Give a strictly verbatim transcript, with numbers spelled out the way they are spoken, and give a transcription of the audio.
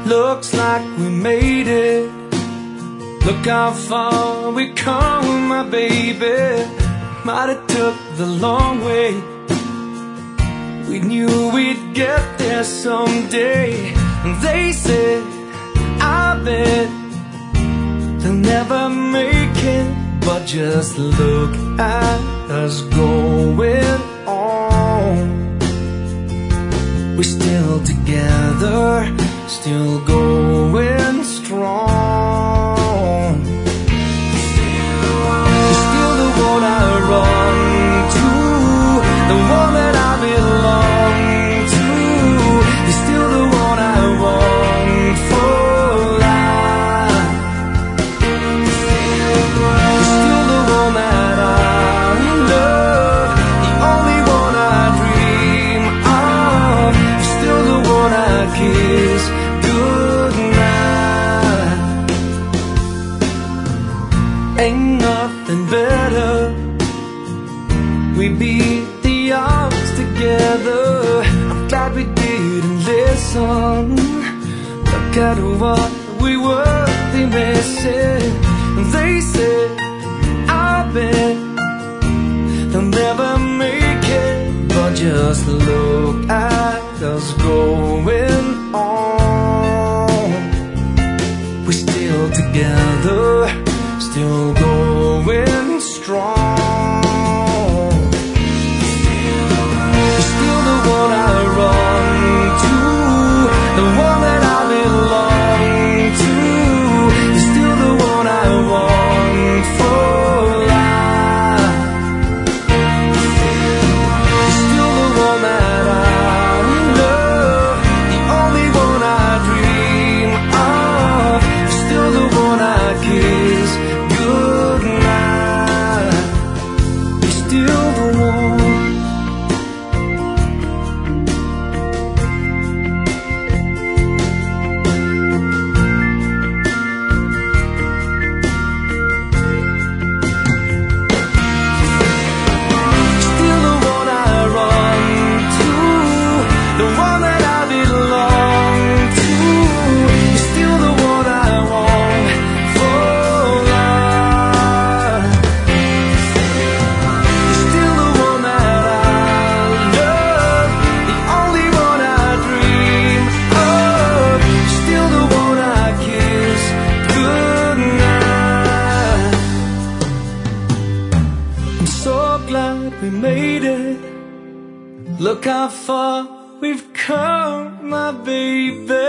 looks like we made it. Look how far we come, my baby. Might have took the long way. We knew we'd get there someday. And they said, I bet they'll never make it. But just look at us going on. We're still together, still going strong. You're still the one I run to, the one that I belong to. You're still the one I want for life. You're still the one that I love, the only one I dream of. You're still the one I kiss goodnight. Ain't nothing better. We beat the odds together. I'm glad we didn't listen. Look at what we were missing. They said, I bet they'll never make it. But just look at us going on. We're still together, still going strong. You're still the one I run to, the one that I belong to. You're still the one I want for life. You're still the one that I love, the only one I dream of. You're still the one I kiss goodnight. You're still the one. Still the one I run to, the one that I belong to. You're still the one I want for life. You're still the one that I love, the only one I dream of. You're still the one I kiss goodnight. I'm so glad we made it. Look how far we've come, my baby.